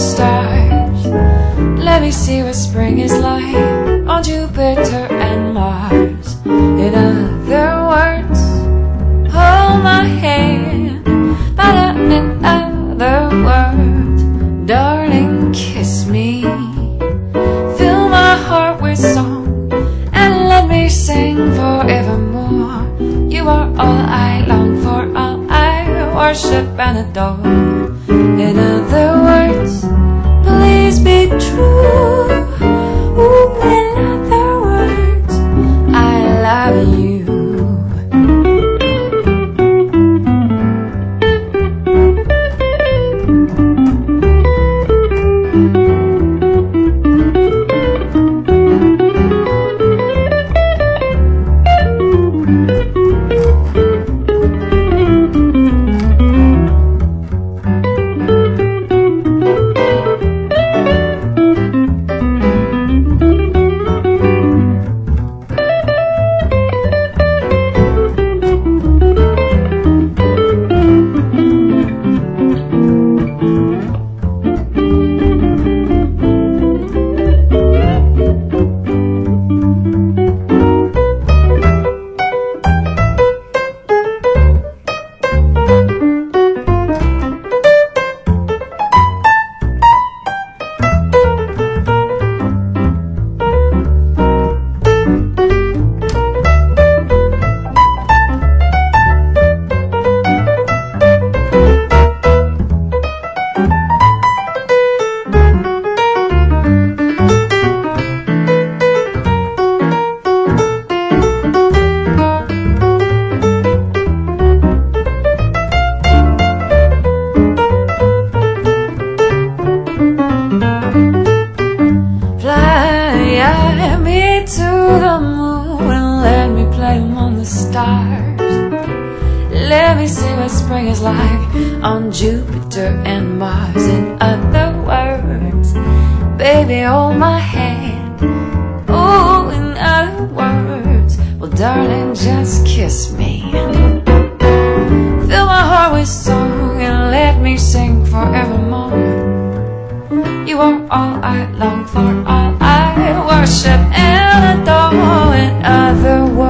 stars. Let me see what spring is like on Jupiter and Mars. In other words, hold my hand. But in other words, darling, kiss me. Fill my heart with song and let me sing forevermore. You are all I long for, all I worship and adore. In other words, please be true. Ooh, in other words, I love you. Let me see what spring is like on Jupiter and Mars. In other words, baby, hold my hand. Oh, in other words, well, darling, just kiss me. Fill my heart with song and let me sing forevermore. You are all I long for, all I worship and adore. In other words,